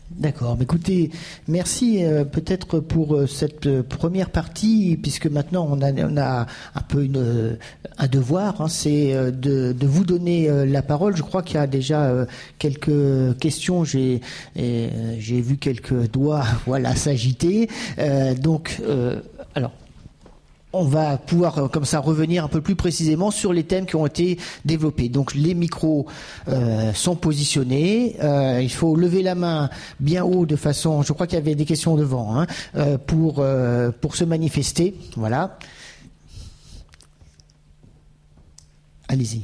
D'accord. Mais écoutez, merci peut-être pour cette première partie, puisque maintenant on a un peu un devoir, hein, c'est de vous donner la parole. Je crois qu'il y a déjà quelques questions. J'ai vu quelques doigts, voilà, s'agiter. Alors. On va pouvoir comme ça revenir un peu plus précisément sur les thèmes qui ont été développés. Donc les micros sont positionnés. Il faut lever la main bien haut de façon. Je crois qu'il y avait des questions devant pour se manifester. Voilà. Allez-y.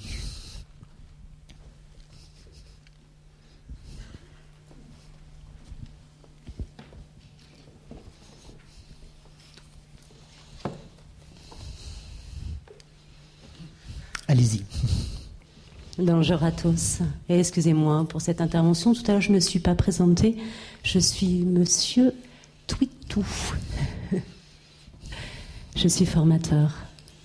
Allez-y. Bonjour à tous. Et excusez-moi pour cette intervention. Tout à l'heure, je ne me suis pas présentée. Je suis Monsieur Twitou. Je suis formateur.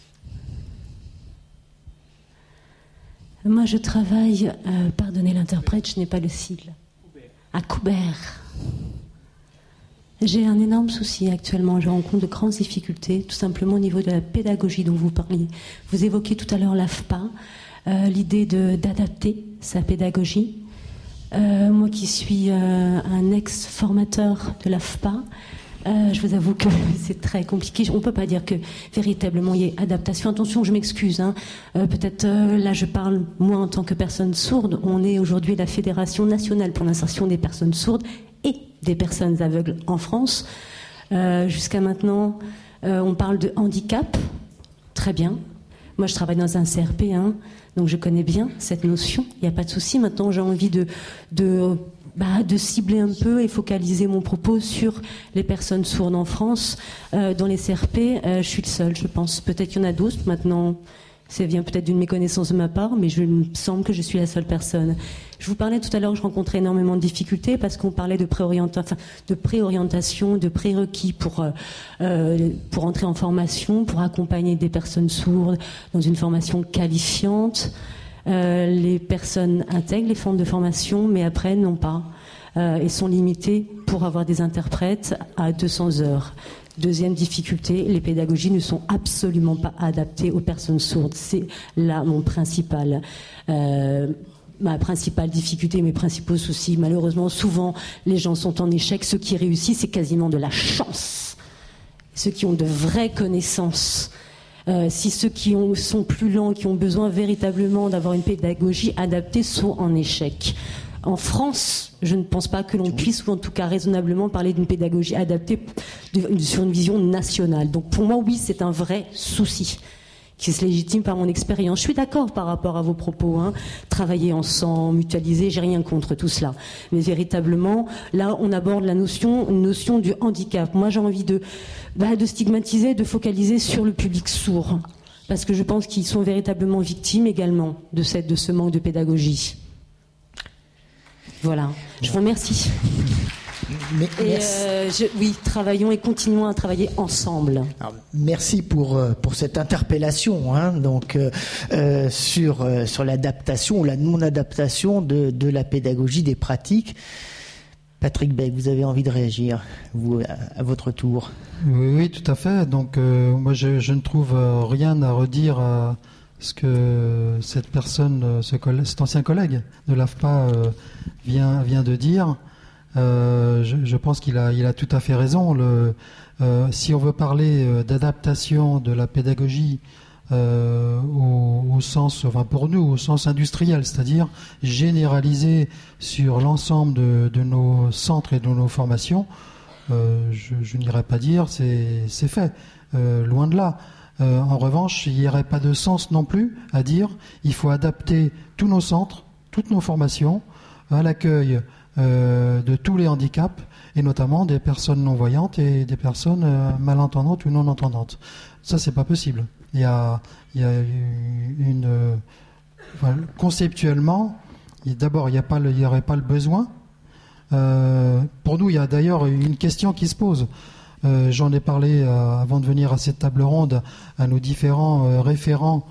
Moi, je travaille, pardonnez l'interprète, je n'ai pas le sigle, à Coubert. J'ai un énorme souci actuellement. Je rencontre de grandes difficultés, tout simplement au niveau de la pédagogie dont vous parliez. Vous évoquiez tout à l'heure l'AFPA, l'idée d'adapter sa pédagogie. Moi qui suis un ex-formateur de l'AFPA, je vous avoue que c'est très compliqué. On ne peut pas dire que véritablement il y ait adaptation. Attention, je m'excuse. Peut-être là je parle moi en tant que personne sourde. On est aujourd'hui la Fédération nationale pour l'insertion des personnes sourdes et des personnes aveugles en France. Jusqu'à maintenant, on parle de handicap. Très bien. Moi, je travaille dans un CRP, donc je connais bien cette notion. Il n'y a pas de souci. Maintenant, j'ai envie de cibler un peu et focaliser mon propos sur les personnes sourdes en France. Dans les CRP, je suis le seul, je pense. Peut-être qu'il y en a d'autres. Maintenant, ça vient peut-être d'une méconnaissance de ma part, mais il me semble que je suis la seule personne. Je vous parlais tout à l'heure que je rencontrais énormément de difficultés parce qu'on parlait de préorientation, de prérequis pour entrer en formation, pour accompagner des personnes sourdes dans une formation qualifiante. Les personnes intègrent les formes de formation, mais après n'ont pas et sont limitées pour avoir des interprètes à 200 heures. Deuxième difficulté, les pédagogies ne sont absolument pas adaptées aux personnes sourdes. C'est là ma principale difficulté, mes principaux soucis. Malheureusement, souvent, les gens sont en échec. Ceux qui réussissent, c'est quasiment de la chance. Ceux qui ont de vraies connaissances. Si ceux qui sont plus lents, qui ont besoin véritablement d'avoir une pédagogie adaptée, sont en échec. En France, je ne pense pas que l'on puisse, ou en tout cas raisonnablement, parler d'une pédagogie adaptée sur une vision nationale. Donc pour moi, oui, c'est un vrai souci qui se légitime par mon expérience. Je suis d'accord par rapport à vos propos, travailler ensemble, mutualiser, j'ai rien contre tout cela. Mais véritablement, là, on aborde une notion du handicap. Moi, j'ai envie de stigmatiser, de focaliser sur le public sourd, parce que je pense qu'ils sont véritablement victimes également de ce manque de pédagogie. Voilà, je vous remercie. Oui, travaillons et continuons à travailler ensemble. Alors, merci pour cette interpellation, sur l'adaptation ou la non-adaptation de la pédagogie des pratiques. Patrick Beck, vous avez envie de réagir, vous, à votre tour. Oui, tout à fait. Donc, moi, je ne trouve rien à redire à ce que cette personne, cet ancien collègue de l'AFPA vient de dire. Je pense qu'il a tout à fait raison. Si on veut parler d'adaptation de la pédagogie au sens, pour nous, au sens industriel, c'est-à-dire généralisé sur l'ensemble de nos centres et de nos formations, je n'irais pas dire c'est fait, loin de là. En revanche, il n'y aurait pas de sens non plus à dire il faut adapter tous nos centres, toutes nos formations à l'accueil de tous les handicaps, et notamment des personnes non-voyantes et des personnes malentendantes ou non-entendantes. Ça, c'est pas possible. Il y a conceptuellement, d'abord, il n'y aurait pas le besoin. Pour nous, il y a d'ailleurs une question qui se pose. J'en ai parlé avant de venir à cette table ronde à nos différents référents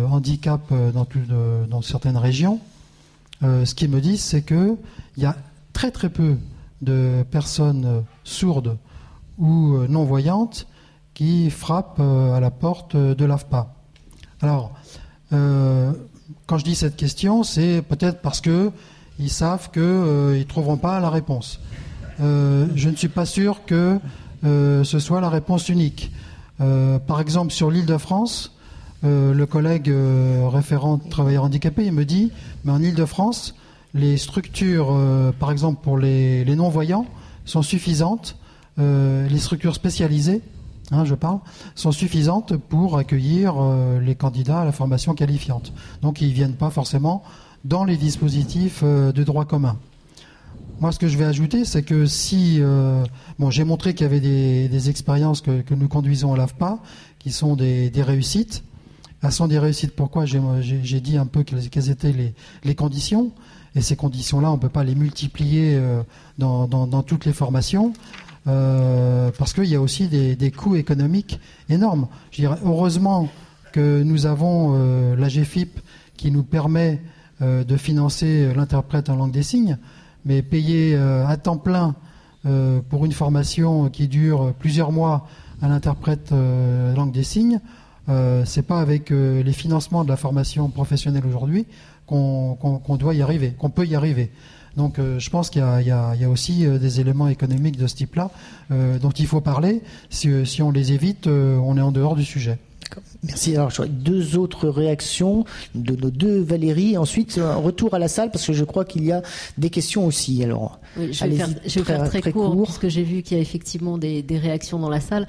handicap dans certaines régions. Ce qu'ils me disent, c'est qu'il y a très très peu de personnes sourdes ou non-voyantes qui frappent à la porte de l'AFPA. Alors, quand je dis cette question, c'est peut-être parce qu'ils savent qu'ils ne trouveront pas la réponse. Je ne suis pas sûr que ce soit la réponse unique. Par exemple, sur l'Île-de-France, le collègue référent travailleurs handicapés, il me dit, mais en Île-de-France, les structures, par exemple pour les non-voyants, sont suffisantes, les structures spécialisées, je parle, sont suffisantes pour accueillir les candidats à la formation qualifiante. Donc ils ne viennent pas forcément dans les dispositifs de droit commun. Moi, ce que je vais ajouter, c'est que si... j'ai montré qu'il y avait des expériences que nous conduisons à l'AFPA, qui sont des réussites. Elles sont des réussites. Pourquoi j'ai dit un peu quelles étaient les conditions. Et ces conditions-là, on ne peut pas les multiplier dans toutes les formations, parce qu'il y a aussi des coûts économiques énormes. Je dirais, heureusement que nous avons l'AGFIP qui nous permet de financer l'interprète en langue des signes, mais payer à temps plein pour une formation qui dure plusieurs mois à l'interprète langue des signes, c'est pas avec les financements de la formation professionnelle aujourd'hui qu'on doit y arriver, qu'on peut y arriver. Donc je pense qu'il y a aussi des éléments économiques de ce type-là dont il faut parler. Si on les évite, on est en dehors du sujet. Merci. Alors, j'aurais deux autres réactions de nos deux Valérie. Ensuite, un retour à la salle parce que je crois qu'il y a des questions aussi. Alors, oui, je vais faire très court puisque j'ai vu qu'il y a effectivement des réactions dans la salle.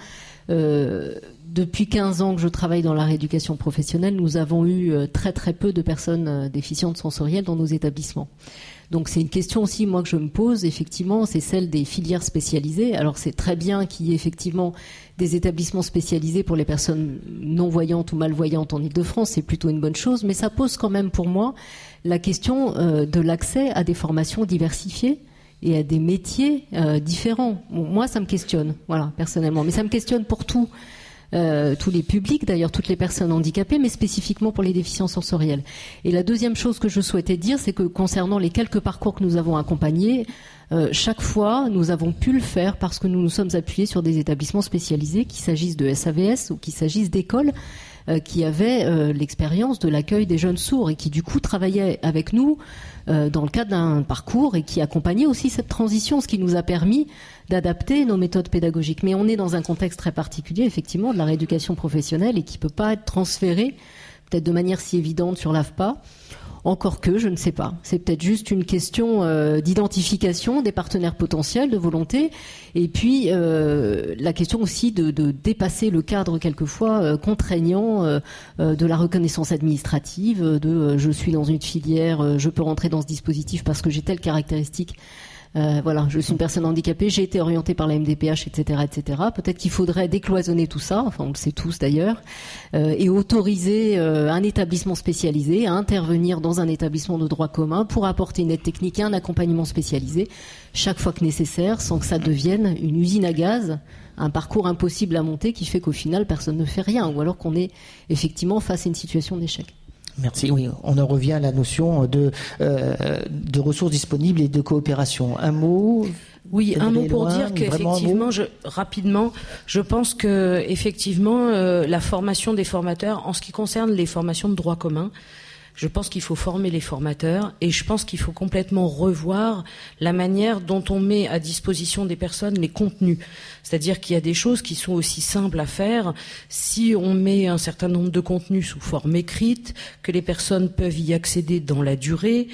Depuis 15 ans que je travaille dans la rééducation professionnelle, nous avons eu très très peu de personnes déficientes sensorielles dans nos établissements. Donc c'est une question aussi, moi, que je me pose, effectivement, c'est celle des filières spécialisées. Alors c'est très bien qu'il y ait effectivement des établissements spécialisés pour les personnes non-voyantes ou malvoyantes en Île-de-France, c'est plutôt une bonne chose, mais ça pose quand même pour moi la question de l'accès à des formations diversifiées et à des métiers différents. Bon, moi, ça me questionne, voilà, personnellement, mais ça me questionne pour tous les publics, d'ailleurs toutes les personnes handicapées, mais spécifiquement pour les déficients sensoriels. Et la deuxième chose que je souhaitais dire, c'est que concernant les quelques parcours que nous avons accompagnés, chaque fois, nous avons pu le faire parce que nous nous sommes appuyés sur des établissements spécialisés, qu'il s'agisse de SAVS ou qu'il s'agisse d'écoles qui avaient l'expérience de l'accueil des jeunes sourds et qui du coup travaillaient avec nous dans le cadre d'un parcours et qui accompagnaient aussi cette transition, ce qui nous a permis d'adapter nos méthodes pédagogiques. Mais on est dans un contexte très particulier, effectivement, de la rééducation professionnelle et qui ne peut pas être transféré, peut-être de manière si évidente, sur l'AFPA. Encore que, je ne sais pas. C'est peut-être juste une question d'identification des partenaires potentiels, de volonté, et puis la question aussi de dépasser le cadre quelquefois contraignant de la reconnaissance administrative, je suis dans une filière, je peux rentrer dans ce dispositif parce que j'ai telle caractéristique. Voilà, je suis une personne handicapée, j'ai été orientée par la MDPH, etc., etc. Peut-être qu'il faudrait décloisonner tout ça, enfin on le sait tous d'ailleurs, et autoriser un établissement spécialisé à intervenir dans un établissement de droit commun pour apporter une aide technique et un accompagnement spécialisé chaque fois que nécessaire, sans que ça devienne une usine à gaz, un parcours impossible à monter qui fait qu'au final personne ne fait rien, ou alors qu'on est effectivement face à une situation d'échec. Merci. Oui, on en revient à la notion de ressources disponibles et de coopération. Un mot. Oui, un mot pour dire qu'effectivement, rapidement, je pense que effectivement, la formation des formateurs, en ce qui concerne les formations de droit commun, je pense qu'il faut former les formateurs et je pense qu'il faut complètement revoir la manière dont on met à disposition des personnes les contenus. C'est-à-dire qu'il y a des choses qui sont aussi simples à faire si on met un certain nombre de contenus sous forme écrite, que les personnes peuvent y accéder dans la durée.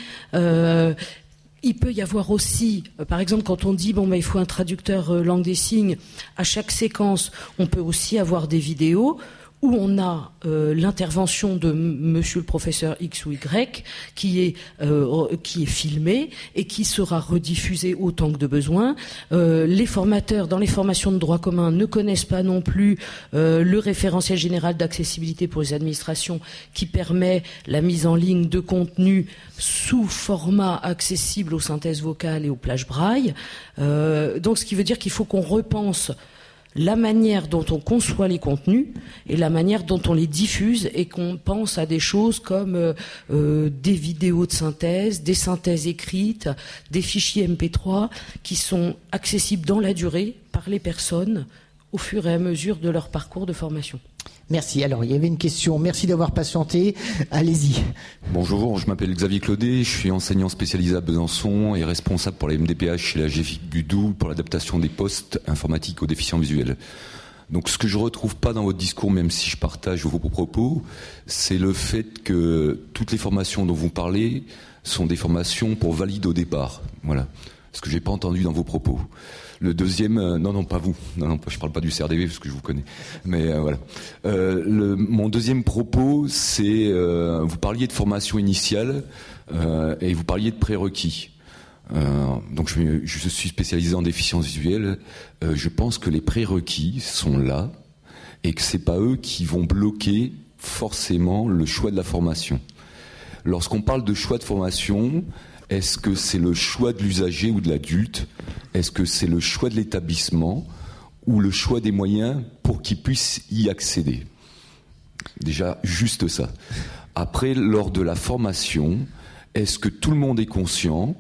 Il peut y avoir aussi, par exemple, quand on dit il faut un traducteur langue des signes, à chaque séquence, on peut aussi avoir des vidéos où on a l'intervention de monsieur le professeur X ou Y qui est filmé et qui sera rediffusé autant que de besoin. Les formateurs, dans les formations de droit commun, ne connaissent pas non plus le référentiel général d'accessibilité pour les administrations qui permet la mise en ligne de contenus sous format accessible aux synthèses vocales et aux plages braille. Donc ce qui veut dire qu'il faut qu'on repense la manière dont on conçoit les contenus et la manière dont on les diffuse, et qu'on pense à des choses comme des vidéos de synthèse, des synthèses écrites, des fichiers MP3 qui sont accessibles dans la durée par les personnes au fur et à mesure de leur parcours de formation. Merci. Alors, il y avait une question. Merci d'avoir patienté. Allez-y. Bonjour, je m'appelle Xavier Claudet, je suis enseignant spécialisé à Besançon et responsable pour la MDPH chez la GFIC du Doubs pour l'adaptation des postes informatiques aux déficients visuels. Donc, ce que je retrouve pas dans votre discours, même si je partage vos propos, c'est le fait que toutes les formations dont vous parlez sont des formations pour valides au départ. Voilà. Ce que j'ai pas entendu dans vos propos. Le deuxième, non, pas vous. Non, je parle pas du CRDV parce que je vous connais. Mais voilà. Mon deuxième propos, c'est vous parliez de formation initiale et vous parliez de prérequis. Donc je suis spécialisé en déficience visuelle. Je pense que les prérequis sont là et que c'est pas eux qui vont bloquer forcément le choix de la formation. Lorsqu'on parle de choix de formation, est-ce que c'est le choix de l'usager ou de l'adulte ? Est-ce que c'est le choix de l'établissement ou le choix des moyens pour qu'il puisse y accéder ? Déjà, juste ça. Après, lors de la formation, est-ce que tout le monde est conscient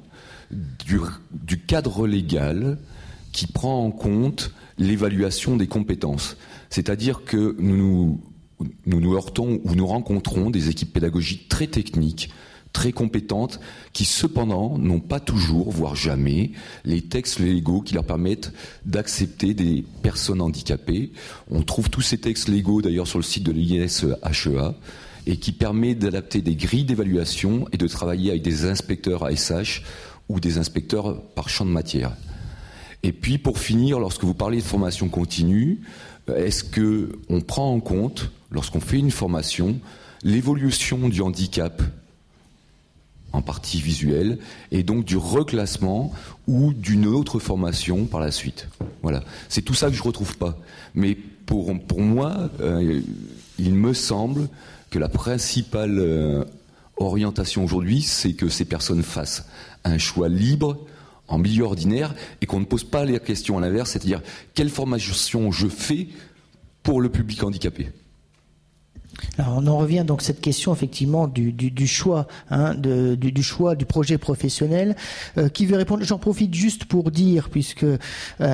du cadre légal qui prend en compte l'évaluation des compétences ? C'est-à-dire que nous heurtons ou nous rencontrons des équipes pédagogiques très techniques, très compétentes, qui cependant n'ont pas toujours, voire jamais, les textes légaux qui leur permettent d'accepter des personnes handicapées. On trouve tous ces textes légaux d'ailleurs sur le site de l'INSHEA et qui permet d'adapter des grilles d'évaluation et de travailler avec des inspecteurs ASH ou des inspecteurs par champ de matière. Et puis pour finir, lorsque vous parlez de formation continue, est-ce que on prend en compte, lorsqu'on fait une formation, l'évolution du handicap en partie visuelle, et donc du reclassement ou d'une autre formation par la suite. Voilà. C'est tout ça que je ne retrouve pas. Mais pour moi, il me semble que la principale orientation aujourd'hui, c'est que ces personnes fassent un choix libre en milieu ordinaire et qu'on ne pose pas les questions à l'inverse, c'est-à-dire quelle formation je fais pour le public handicapé. Alors on en revient donc à cette question effectivement du choix, du choix du projet professionnel. Qui veut répondre ? J'en profite juste pour dire, puisque vous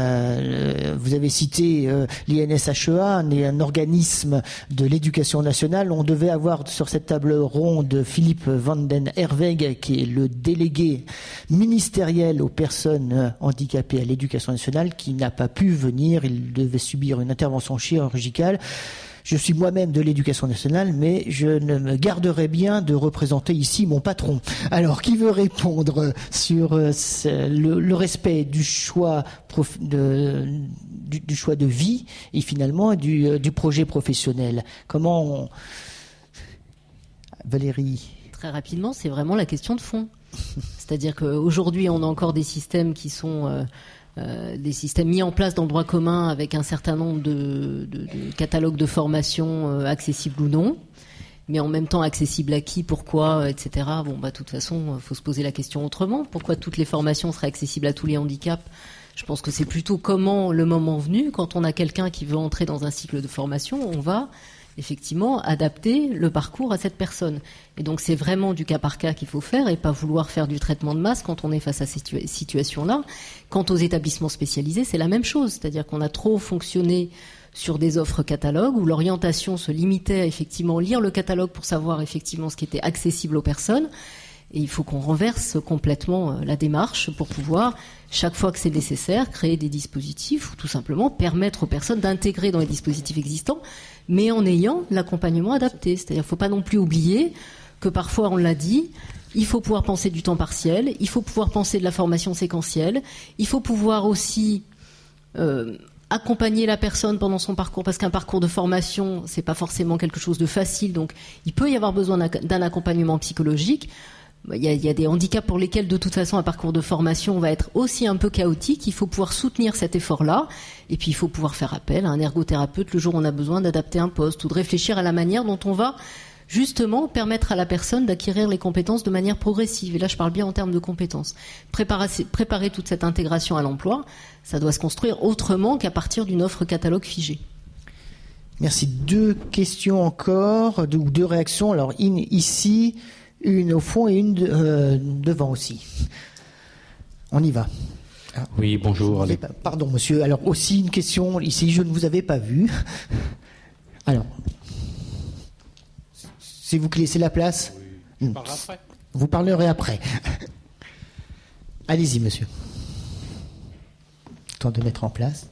avez cité l'INSHEA, un organisme de l'éducation nationale. On devait avoir sur cette table ronde Philippe van den Herweg, qui est le délégué ministériel aux personnes handicapées à l'éducation nationale, qui n'a pas pu venir. Il devait subir une intervention chirurgicale. Je suis moi-même de l'éducation nationale, mais je ne me garderai bien de représenter ici mon patron. Alors, qui veut répondre sur le respect du choix du choix de vie et finalement du projet professionnel ? Comment Valérie ? Très rapidement, c'est vraiment la question de fond. C'est-à-dire qu'aujourd'hui, on a encore des systèmes qui sont des systèmes mis en place dans le droit commun avec un certain nombre de catalogues de formation accessibles ou non, mais en même temps accessibles à qui, pourquoi, etc. De toute façon, faut se poser la question autrement. Pourquoi toutes les formations seraient accessibles à tous les handicaps ? Je pense que c'est plutôt comment, le moment venu, quand on a quelqu'un qui veut entrer dans un cycle de formation, on va effectivement adapter le parcours à cette personne. Et donc c'est vraiment du cas par cas qu'il faut faire et pas vouloir faire du traitement de masse quand on est face à ces situations-là. Quant aux établissements spécialisés, c'est la même chose. C'est-à-dire qu'on a trop fonctionné sur des offres catalogues où l'orientation se limitait à effectivement lire le catalogue pour savoir effectivement ce qui était accessible aux personnes. Et il faut qu'on renverse complètement la démarche pour pouvoir, chaque fois que c'est nécessaire, créer des dispositifs ou tout simplement permettre aux personnes d'intégrer dans les dispositifs existants, mais en ayant l'accompagnement adapté. C'est-à-dire qu'il ne faut pas non plus oublier que parfois, on l'a dit, il faut pouvoir penser du temps partiel, il faut pouvoir penser de la formation séquentielle, il faut pouvoir aussi accompagner la personne pendant son parcours, parce qu'un parcours de formation, c'est pas forcément quelque chose de facile, donc il peut y avoir besoin d'un accompagnement psychologique. Il y a des handicaps pour lesquels, de toute façon, un parcours de formation va être aussi un peu chaotique. Il faut pouvoir soutenir cet effort-là. Et puis, il faut pouvoir faire appel à un ergothérapeute le jour où on a besoin d'adapter un poste ou de réfléchir à la manière dont on va justement permettre à la personne d'acquérir les compétences de manière progressive. Et là, je parle bien en termes de compétences. Préparer toute cette intégration à l'emploi, ça doit se construire autrement qu'à partir d'une offre catalogue figée. Merci. 2 questions encore, 2 réactions. Alors, ici, une au fond et une devant aussi. On y va. Oui, bonjour. Pardon, monsieur. Alors, aussi une question ici, je ne vous avais pas vu. Alors, c'est vous qui laissez la place ? Oui, je parle après. Vous parlerez après. Allez-y, monsieur. Temps de mettre en place.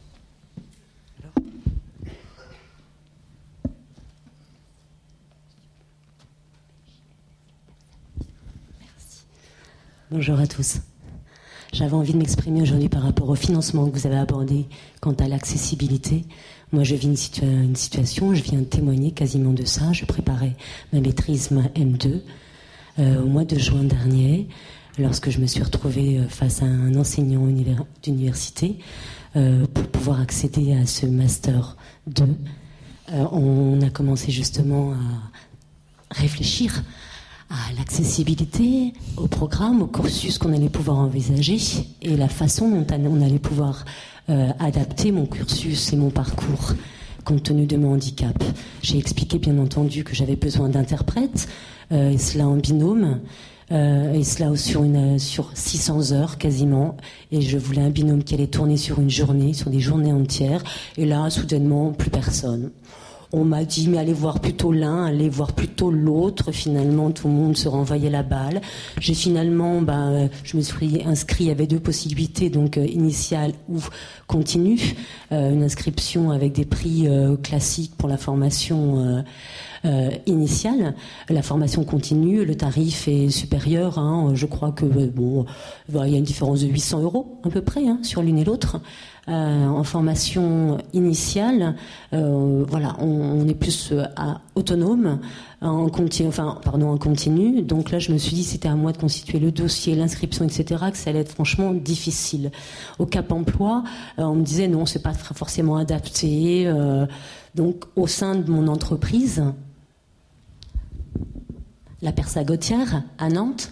Bonjour à tous. J'avais envie de m'exprimer aujourd'hui par rapport au financement que vous avez abordé quant à l'accessibilité. Moi, je vis une situation, je viens de témoigner quasiment de ça. Je préparais ma maîtrise, ma M2, au mois de juin dernier, lorsque je me suis retrouvée face à un enseignant d'université pour pouvoir accéder à ce Master 2. On a commencé justement à réfléchir à l'accessibilité, au programme, au cursus qu'on allait pouvoir envisager et la façon dont on allait pouvoir adapter mon cursus et mon parcours compte tenu de mon handicap. J'ai expliqué bien entendu que j'avais besoin d'interprètes, et cela en binôme, et cela sur 600 heures quasiment, et je voulais un binôme qui allait tourner sur une journée, sur des journées entières, et là, soudainement, plus personne. On m'a dit, mais allez voir plutôt l'un, allez voir plutôt l'autre. Finalement, tout le monde se renvoyait la balle. J'ai finalement, je me suis inscrit, il y avait 2 possibilités, donc initiale ou continue. Une inscription avec des prix classiques pour la formation initiale. La formation continue, le tarif est supérieur. Je crois que, il y a une différence de 800 € à peu près sur l'une et l'autre. En formation initiale, on est plus autonome en continu. Donc là, je me suis dit, c'était à moi de constituer le dossier, l'inscription, etc., que ça allait être franchement difficile. Au Cap Emploi, on me disait non, c'est pas forcément adapté. Donc, au sein de mon entreprise, la Persagotière à Nantes,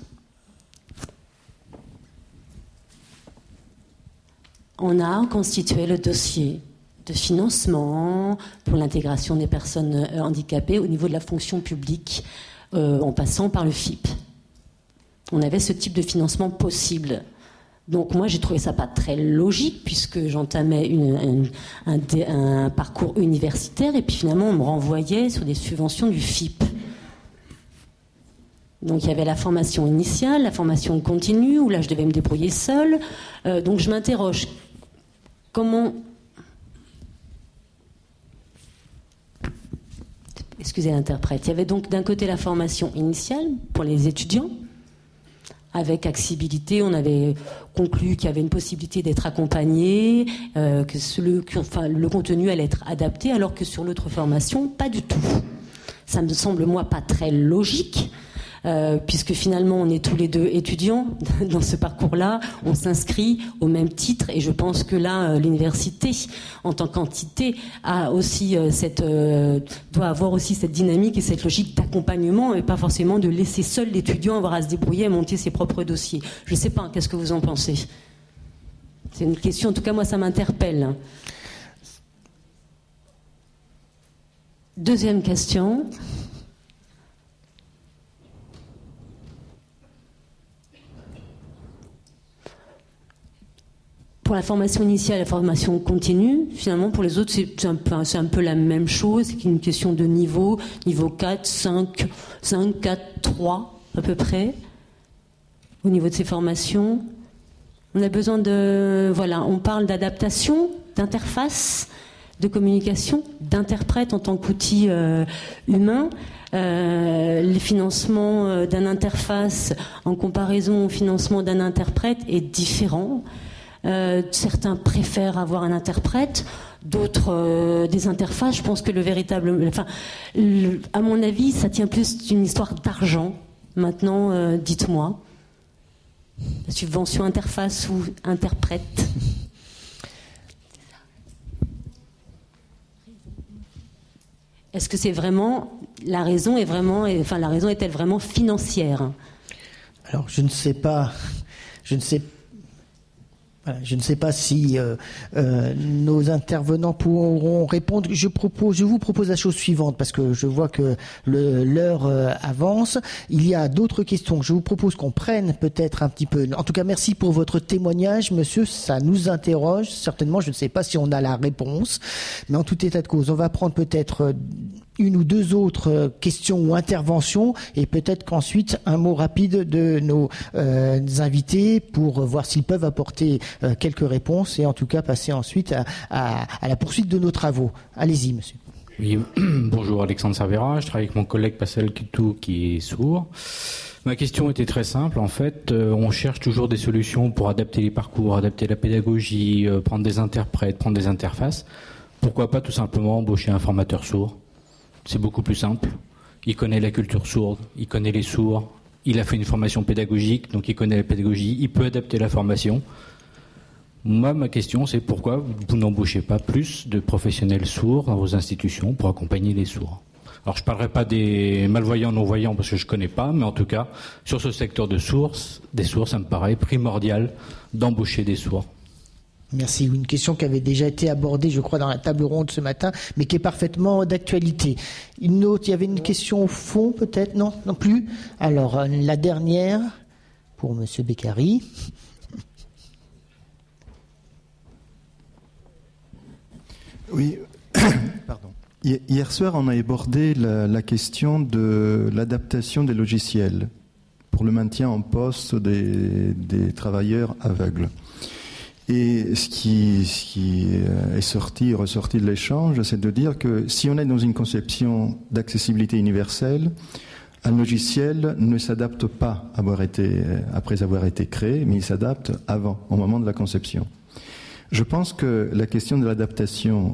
on a constitué le dossier de financement pour l'intégration des personnes handicapées au niveau de la fonction publique, en passant par le FIP. On avait ce type de financement possible. Donc moi, j'ai trouvé ça pas très logique, puisque j'entamais un parcours universitaire, et puis finalement, on me renvoyait sur des subventions du FIP. Donc il y avait la formation initiale, la formation continue, où là, je devais me débrouiller seule. Donc je m'interroge. Comment... Excusez l'interprète. Il y avait donc d'un côté la formation initiale pour les étudiants. Avec accessibilité, on avait conclu qu'il y avait une possibilité d'être accompagné, que le contenu allait être adapté, alors que sur l'autre formation, pas du tout. Ça me semble, moi, pas très logique. Puisque finalement on est tous les 2 étudiants dans ce parcours-là, on s'inscrit au même titre, et je pense que là l'université en tant qu'entité a aussi doit avoir aussi cette dynamique et cette logique d'accompagnement, et pas forcément de laisser seul l'étudiant avoir à se débrouiller et monter ses propres dossiers. Je ne sais pas, qu'est-ce que vous en pensez ? C'est une question, en tout cas moi ça m'interpelle. Deuxième question. Pour la formation initiale et la formation continue, finalement, pour les autres, c'est un peu la même chose. C'est une question de niveau 4, 5, 4, 3, à peu près, au niveau de ces formations. On a besoin on parle d'adaptation, d'interface, de communication, d'interprète en tant qu'outil humain. Les financements d'un interface en comparaison au financement d'un interprète est différent. Certains préfèrent avoir un interprète, d'autres des interfaces. Je pense que à mon avis, ça tient plus d'une histoire d'argent. Maintenant, dites-moi, la subvention interface ou interprète? Est-ce que c'est vraiment la raison est-elle vraiment financière? Alors je ne sais pas si nos intervenants pourront répondre. Je vous propose la chose suivante, parce que je vois que l'heure avance. Il y a d'autres questions. Je vous propose qu'on prenne peut-être un petit peu. En tout cas, merci pour votre témoignage, monsieur. Ça nous interroge. Certainement, je ne sais pas si on a la réponse, mais en tout état de cause, on va prendre peut-être une ou deux autres questions ou interventions, et peut-être qu'ensuite un mot rapide de nos invités pour voir s'ils peuvent apporter quelques réponses, et en tout cas passer ensuite à la poursuite de nos travaux. Allez-y, monsieur. Oui, bonjour, Alexandre Cervera, je travaille avec mon collègue Pascal Kutou qui est sourd. Ma question était très simple, en fait, on cherche toujours des solutions pour adapter les parcours, adapter la pédagogie, prendre des interprètes, prendre des interfaces. Pourquoi pas tout simplement embaucher un formateur sourd? C'est beaucoup plus simple. Il connaît la culture sourde, il connaît les sourds, il a fait une formation pédagogique, donc il connaît la pédagogie, il peut adapter la formation. Moi, ma question, c'est pourquoi vous n'embauchez pas plus de professionnels sourds dans vos institutions pour accompagner les sourds? Alors, je ne parlerai pas des malvoyants, non-voyants, parce que je ne connais pas, mais en tout cas, sur ce secteur des sourds, ça me paraît primordial d'embaucher des sourds. Merci. Une question qui avait déjà été abordée, je crois, dans la table ronde ce matin, mais qui est parfaitement d'actualité. Une autre, il y avait une question au fond, peut-être? Non plus. Alors, la dernière, pour monsieur Beccari. Oui, pardon. Hier soir, on a abordé la question de l'adaptation des logiciels pour le maintien en poste des travailleurs aveugles. Et ce qui est ressorti de l'échange, c'est de dire que si on est dans une conception d'accessibilité universelle, un logiciel ne s'adapte pas après avoir été créé, mais il s'adapte avant, au moment de la conception. Je pense que la question de l'adaptation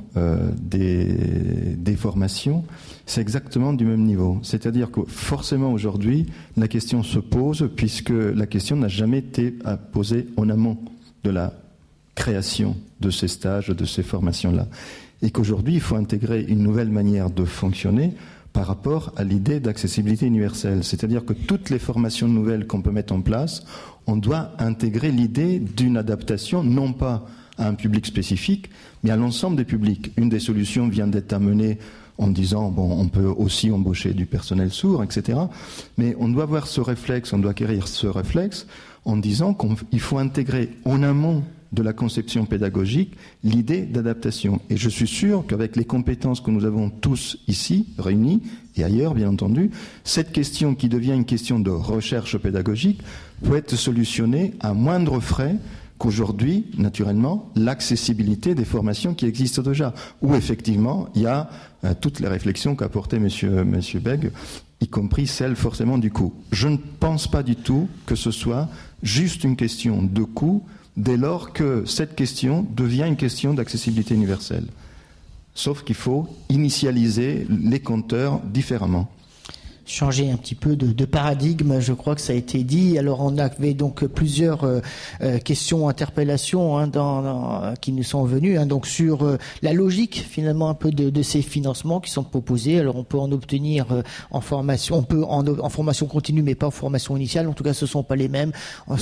des formations, c'est exactement du même niveau. C'est-à-dire que forcément aujourd'hui, la question se pose, puisque la question n'a jamais été posée en amont de la création de ces stages, de ces formations-là. Et qu'aujourd'hui, il faut intégrer une nouvelle manière de fonctionner par rapport à l'idée d'accessibilité universelle. C'est-à-dire que toutes les formations nouvelles qu'on peut mettre en place, on doit intégrer l'idée d'une adaptation, non pas à un public spécifique, mais à l'ensemble des publics. Une des solutions vient d'être amenée en disant, on peut aussi embaucher du personnel sourd, etc. Mais on doit avoir ce réflexe, on doit acquérir ce réflexe en disant qu'il faut intégrer en amont de la conception pédagogique l'idée d'adaptation. Et je suis sûr qu'avec les compétences que nous avons tous ici, réunis, et ailleurs, bien entendu, cette question qui devient une question de recherche pédagogique peut être solutionnée à moindre frais qu'aujourd'hui, naturellement, l'accessibilité des formations qui existent déjà, où effectivement, il y a toutes les réflexions qu'a apportées M. Bègue, y compris celle forcément du coût. Je ne pense pas du tout que ce soit juste une question de coût, dès lors que cette question devient une question d'accessibilité universelle. Sauf qu'il faut initialiser les compteurs différemment. Changer un petit peu de paradigme, je crois que ça a été dit. Alors on avait donc plusieurs questions, interpellations qui nous sont venues, donc sur la logique finalement un peu de ces financements qui sont proposés. Alors on peut en obtenir en formation, en formation continue, mais pas en formation initiale. En tout cas, ce ne sont pas les mêmes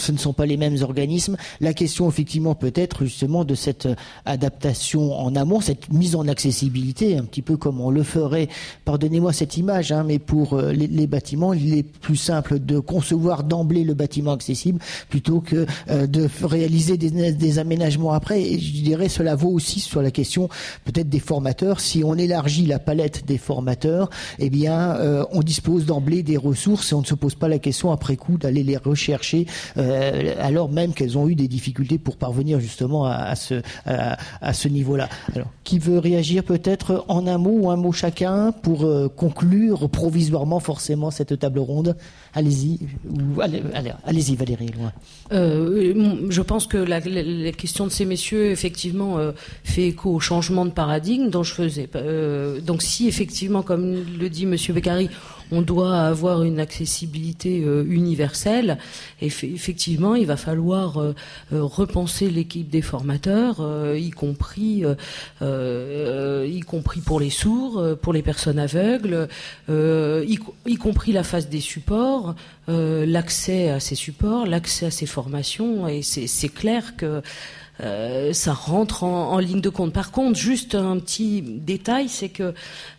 organismes. La question effectivement peut être justement de cette adaptation en amont, cette mise en accessibilité, un petit peu comme on le ferait. Pardonnez-moi cette image, mais pour les bâtiments, il est plus simple de concevoir d'emblée le bâtiment accessible plutôt que de réaliser des aménagements après. Et je dirais cela vaut aussi sur la question peut-être des formateurs. Si on élargit la palette des formateurs, on dispose d'emblée des ressources et on ne se pose pas la question après coup d'aller les rechercher alors même qu'elles ont eu des difficultés pour parvenir justement à ce niveau-là. Alors, qui veut réagir peut-être en un mot ou un mot chacun pour conclure provisoirement forcément cette table ronde? Allez-y, allez-y Valérie. Je pense que la question de ces messieurs effectivement fait écho au changement de paradigme dont je faisais. Donc si effectivement, comme le dit Monsieur Beccari, on doit avoir une accessibilité universelle. Et effectivement, il va falloir repenser l'équipe des formateurs, y compris pour les sourds, pour les personnes aveugles, y compris la phase des supports, l'accès à ces supports, l'accès à ces formations. Et c'est clair que ça rentre en ligne de compte. Par contre, juste un petit détail, c'est que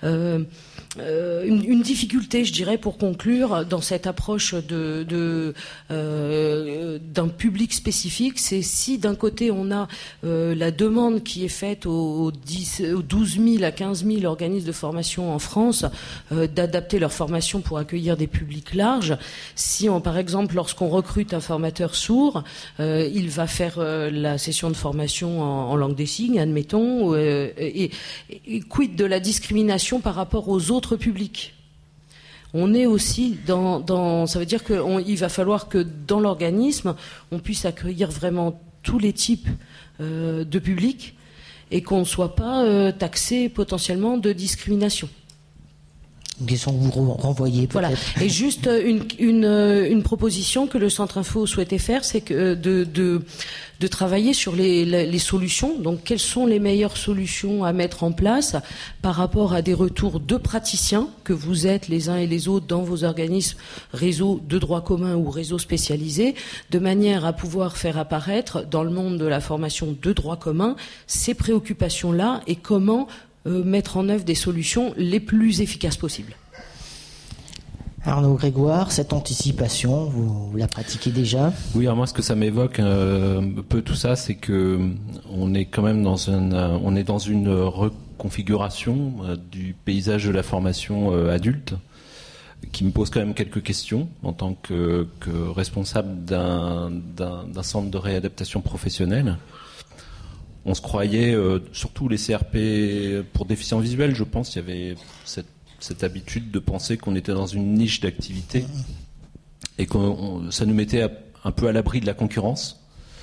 une difficulté, je dirais, pour conclure, dans cette approche d'un public spécifique, c'est si d'un côté on a la demande qui est faite aux 12 000 à 15 000 organismes de formation en France d'adapter leur formation pour accueillir des publics larges. Si par exemple, lorsqu'on recrute un formateur sourd, il va faire la session de formation en langue des signes, admettons, et quid de la discrimination par rapport aux autres publics. On est aussi ça veut dire qu'il va falloir que dans l'organisme, on puisse accueillir vraiment tous les types de publics et qu'on ne soit pas taxé potentiellement de discrimination. Une question que vous renvoyez peut-être. Voilà. Et juste une proposition que le Centre Info souhaitait faire, c'est que de travailler sur les solutions. Donc, quelles sont les meilleures solutions à mettre en place par rapport à des retours de praticiens que vous êtes les uns et les autres dans vos organismes, réseaux de droit commun ou réseaux spécialisés, de manière à pouvoir faire apparaître dans le monde de la formation de droit commun ces préoccupations-là et comment mettre en œuvre des solutions les plus efficaces possibles. Arnaud Grégoire, cette anticipation, vous la pratiquez déjà ? Oui, alors moi ce que ça m'évoque un peu tout ça, c'est que on est quand même dans une reconfiguration du paysage de la formation adulte, qui me pose quand même quelques questions en tant que responsable d'un centre de réadaptation professionnelle. On se croyait, surtout les CRP pour déficients visuels, je pense, il y avait cette habitude de penser qu'on était dans une niche d'activité et que ça nous mettait un peu à l'abri de la concurrence.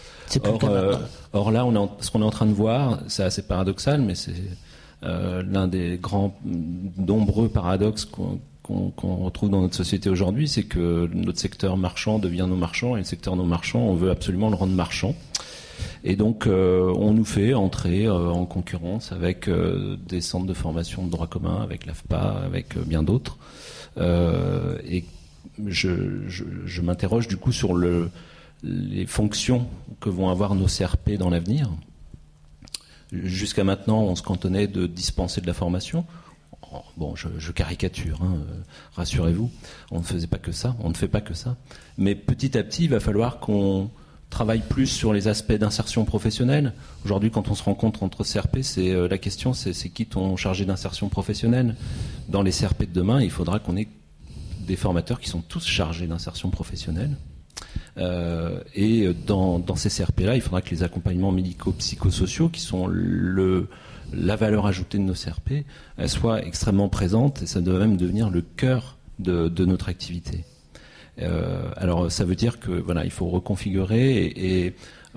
Or là, ce qu'on est en train de voir, c'est assez paradoxal, mais c'est l'un des nombreux paradoxes qu'on retrouve dans notre société aujourd'hui, c'est que notre secteur marchand devient nos marchands et le secteur nos marchands, on veut absolument le rendre marchand. Et donc, on nous fait entrer en concurrence avec des centres de formation de droit commun, avec l'AFPA, avec bien d'autres. Et je m'interroge du coup sur les fonctions que vont avoir nos CRP dans l'avenir. Jusqu'à maintenant, on se cantonnait de dispenser de la formation. Bon, je caricature, rassurez-vous. On ne faisait pas que ça, on ne fait pas que ça. Mais petit à petit, il va falloir qu'on travaille plus sur les aspects d'insertion professionnelle. Aujourd'hui, quand on se rencontre entre CRP, la question, c'est qui ton chargé d'insertion professionnelle. Dans les CRP de demain, il faudra qu'on ait des formateurs qui sont tous chargés d'insertion professionnelle. Et dans ces CRP-là, il faudra que les accompagnements médico-psychosociaux, qui sont la valeur ajoutée de nos CRP, soient extrêmement présentes, et ça doit même devenir le cœur de notre activité. Alors ça veut dire que voilà, il faut reconfigurer et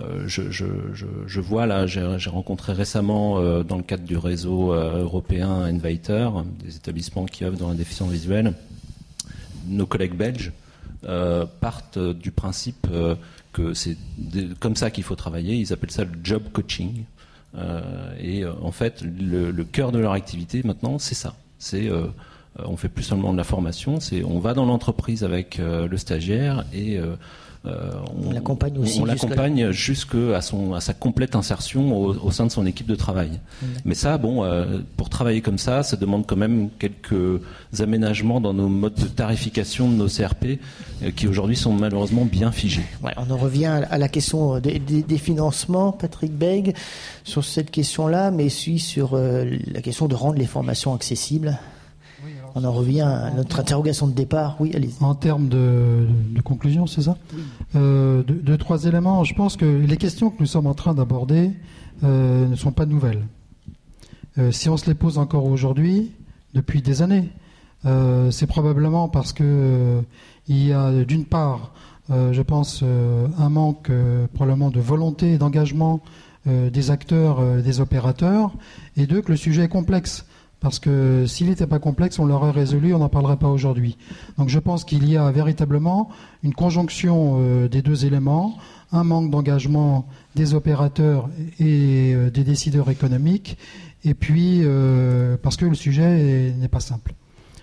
je vois là, j'ai rencontré récemment dans le cadre du réseau européen Inviter, des établissements qui œuvrent dans la déficience visuelle, nos collègues belges partent du principe que c'est comme ça qu'il faut travailler. Ils appellent ça le job coaching et en fait le cœur de leur activité maintenant c'est ça, c'est on fait plus seulement de la formation, on va dans l'entreprise avec le stagiaire et on l'accompagne jusqu'à sa complète insertion au sein de son équipe de travail. Mais ça, pour travailler comme ça demande quand même quelques aménagements dans nos modes de tarification de nos CRP qui aujourd'hui sont malheureusement bien figés. Ouais, on en revient à la question des financements, Patrick Bègue, sur cette question-là, mais aussi sur la question de rendre les formations accessibles. On en revient à notre interrogation de départ. Oui, allez-y. En termes de conclusion, c'est ça ? Oui. Deux, trois éléments. Je pense que les questions que nous sommes en train d'aborder ne sont pas nouvelles. Si on se les pose encore aujourd'hui, depuis des années, c'est probablement parce que il y a d'une part, je pense, un manque probablement de volonté et d'engagement des acteurs, des opérateurs, et deux, que le sujet est complexe. parce que s'il n'était pas complexe, on l'aurait résolu, on n'en parlerait pas aujourd'hui. Donc je pense qu'il y a véritablement une conjonction des deux éléments, un manque d'engagement des opérateurs et des décideurs économiques, et puis parce que le sujet n'est pas simple.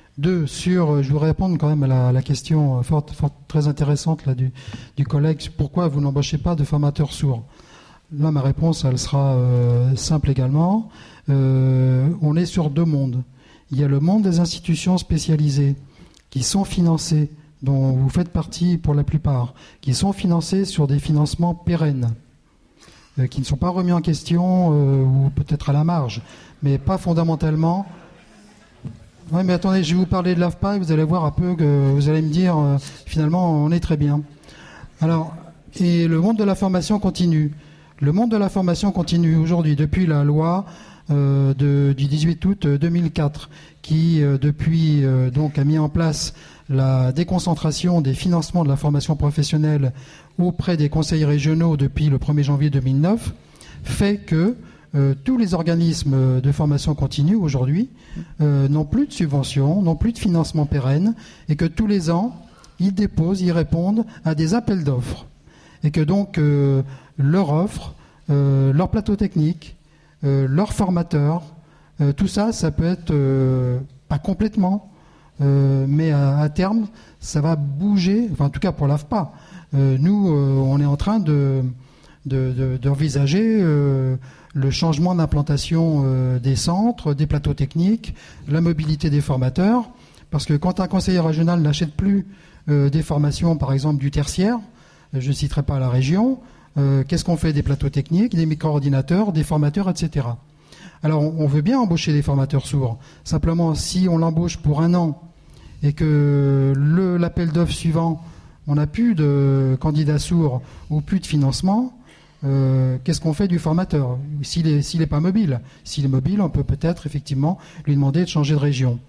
Je voudrais répondre quand même à la question très intéressante là, du collègue, pourquoi vous n'embauchez pas de formateurs sourds? Là, ma réponse, elle sera simple également. On est sur deux mondes. Il y a le monde des institutions spécialisées qui sont financées, dont vous faites partie pour la plupart, qui sont financées sur des financements pérennes, qui ne sont pas remis en question ou peut-être à la marge, mais pas fondamentalement. Oui, mais attendez, je vais vous parler de l'AFPA et vous allez voir un peu que vous allez me dire finalement on est très bien. Alors, et le monde de la formation continue. Le monde de la formation continue aujourd'hui depuis la loi du 18 août 2004 qui depuis donc a mis en place la déconcentration des financements de la formation professionnelle auprès des conseils régionaux depuis le 1er janvier 2009 fait que tous les organismes de formation continue aujourd'hui n'ont plus de subventions, n'ont plus de financement pérenne et que tous les ans, ils répondent à des appels d'offres. Et que donc leur offre, leur plateau technique, leurs formateurs, tout ça, ça peut être pas complètement, mais à terme, ça va bouger, enfin en tout cas pour l'AFPA. Nous, on est en train d'envisager le changement d'implantation des centres, des plateaux techniques, la mobilité des formateurs, parce que quand un conseiller régional n'achète plus des formations, par exemple du tertiaire, je ne citerai pas la région, qu'est-ce qu'on fait des plateaux techniques, des micro-ordinateurs, des formateurs, etc. Alors on veut bien embaucher des formateurs sourds, simplement si on l'embauche pour 1 an et que l'appel d'offres suivant, on n'a plus de candidats sourds ou plus de financement, qu'est-ce qu'on fait du formateur s'il n'est pas mobile? S'il est mobile, on peut peut-être effectivement lui demander de changer de région.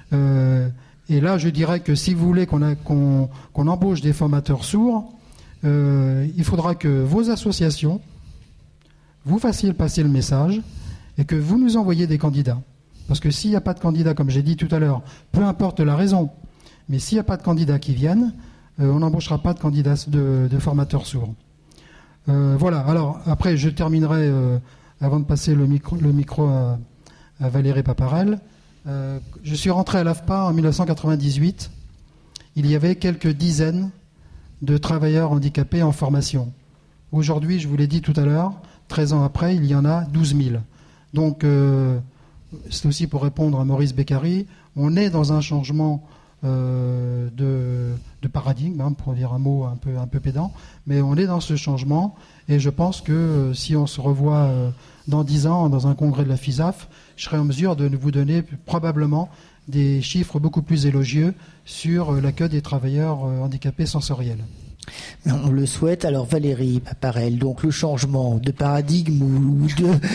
Et là, je dirais que si vous voulez qu'on embauche des formateurs sourds, il faudra que vos associations vous fassiez passer le message et que vous nous envoyiez des candidats. Parce que s'il n'y a pas de candidats, comme j'ai dit tout à l'heure, peu importe la raison, mais s'il n'y a pas de candidats qui viennent, on n'embauchera pas de candidats de formateurs sourds. Voilà, alors après je terminerai, avant de passer le micro à Valérie Paparel. Je suis rentré à l'AFPA en 1998. Il y avait quelques dizaines de travailleurs handicapés en formation. Aujourd'hui, je vous l'ai dit tout à l'heure, 13 ans après, il y en a 12 000. Donc, c'est aussi pour répondre à Maurice Beccari, on est dans un changement de paradigme, pour dire un mot un peu pédant, mais on est dans ce changement et je pense que si on se revoit dans 10 ans dans un congrès de la FISAF, je serai en mesure de vous donner probablement des chiffres beaucoup plus élogieux sur l'accueil des travailleurs handicapés sensoriels. On le souhaite. Alors Valérie Paparel, donc le changement de paradigme ou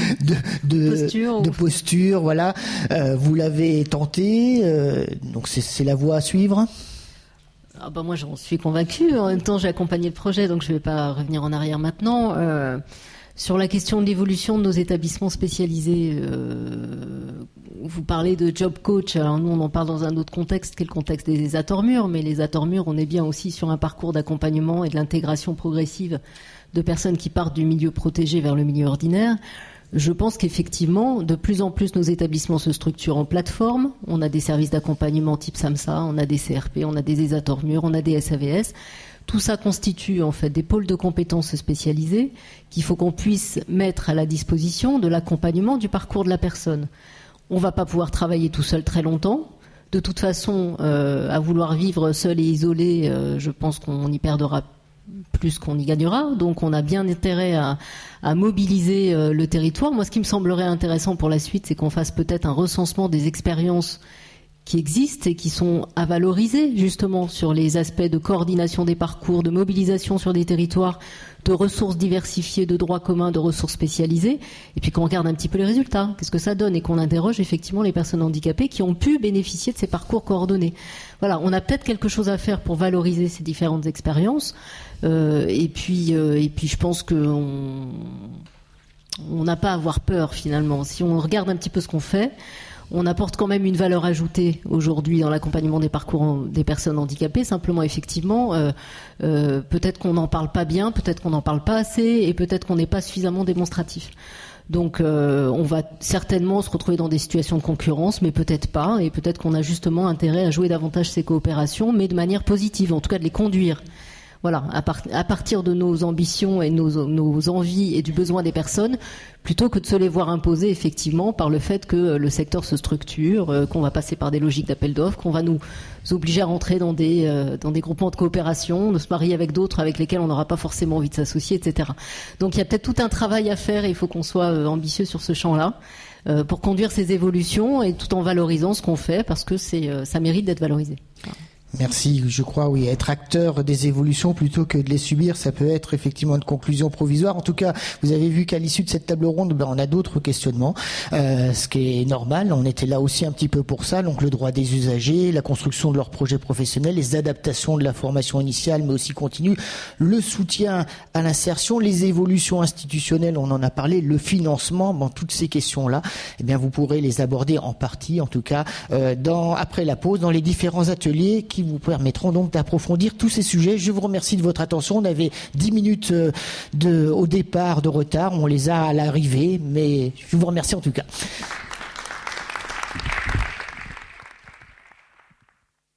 de posture, voilà. Vous l'avez tenté, donc c'est la voie à suivre. Moi j'en suis convaincue. En même temps, j'ai accompagné le projet, donc je ne vais pas revenir en arrière maintenant. Sur la question de l'évolution de nos établissements spécialisés, vous parlez de job coach. Alors nous, on en parle dans un autre contexte, qui est le contexte des ATORMUR, mais les ATORMUR, on est bien aussi sur un parcours d'accompagnement et de l'intégration progressive de personnes qui partent du milieu protégé vers le milieu ordinaire. Je pense qu'effectivement, de plus en plus, nos établissements se structurent en plateforme. On a des services d'accompagnement type SAMSA, on a des CRP, on a des ATORMUR, on a des SAVS. Tout ça constitue en fait des pôles de compétences spécialisés qu'il faut qu'on puisse mettre à la disposition de l'accompagnement du parcours de la personne. On ne va pas pouvoir travailler tout seul très longtemps. De toute façon, à vouloir vivre seul et isolé, je pense qu'on y perdra plus qu'on y gagnera. Donc on a bien intérêt à mobiliser le territoire. Moi, ce qui me semblerait intéressant pour la suite, c'est qu'on fasse peut-être un recensement des expériences qui existent et qui sont à valoriser justement sur les aspects de coordination des parcours, de mobilisation sur des territoires, de ressources diversifiées, de droits communs, de ressources spécialisées, et puis qu'on regarde un petit peu les résultats, qu'est-ce que ça donne, et qu'on interroge effectivement les personnes handicapées qui ont pu bénéficier de ces parcours coordonnés. Voilà, on a peut-être quelque chose à faire pour valoriser ces différentes expériences, et puis je pense qu'on n'a pas à avoir peur finalement. Si on regarde un petit peu ce qu'on fait, On apporte quand même une valeur ajoutée aujourd'hui dans l'accompagnement des parcours des personnes handicapées. Simplement, effectivement, peut-être qu'on n'en parle pas bien, peut-être qu'on n'en parle pas assez, et peut-être qu'on n'est pas suffisamment démonstratif. Donc on va certainement se retrouver dans des situations de concurrence, mais peut-être pas, et peut-être qu'on a justement intérêt à jouer davantage ces coopérations, mais de manière positive, en tout cas de les conduire. Voilà, à partir de nos ambitions et nos envies et du besoin des personnes, plutôt que de se les voir imposer effectivement par le fait que le secteur se structure, qu'on va passer par des logiques d'appel d'offres, qu'on va nous obliger à rentrer dans des groupements de coopération, de se marier avec d'autres avec lesquels on n'aura pas forcément envie de s'associer, etc. Donc il y a peut-être tout un travail à faire et il faut qu'on soit ambitieux sur ce champ-là pour conduire ces évolutions et tout en valorisant ce qu'on fait parce que ça mérite d'être valorisé. Merci, je crois, oui, être acteur des évolutions plutôt que de les subir, ça peut être effectivement une conclusion provisoire. En tout cas, vous avez vu qu'à l'issue de cette table ronde, on a d'autres questionnements, ce qui est normal. On était là aussi un petit peu pour ça, donc le droit des usagers, la construction de leurs projets professionnels, les adaptations de la formation initiale, mais aussi continue, le soutien à l'insertion, les évolutions institutionnelles, on en a parlé, le financement, toutes ces questions-là, eh bien, vous pourrez les aborder en partie, en tout cas, après la pause, dans les différents ateliers qui vous permettront donc d'approfondir tous ces sujets. Je vous remercie de votre attention. On avait 10 minutes au départ de retard. On les a à l'arrivée, mais je vous remercie en tout cas.